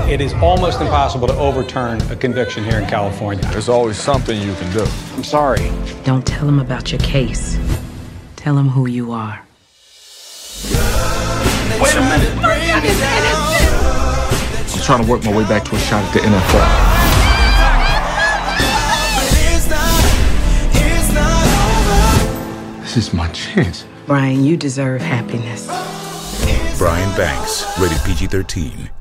It is almost impossible to overturn a conviction here in California. There's always something you can do. I'm sorry. Don't tell him about your case. Tell him who you are. Wait a minute. I'm trying to work my way back to a shot at the NFL. This is my chance. Brian, you deserve happiness. Brian Banks, rated PG-13.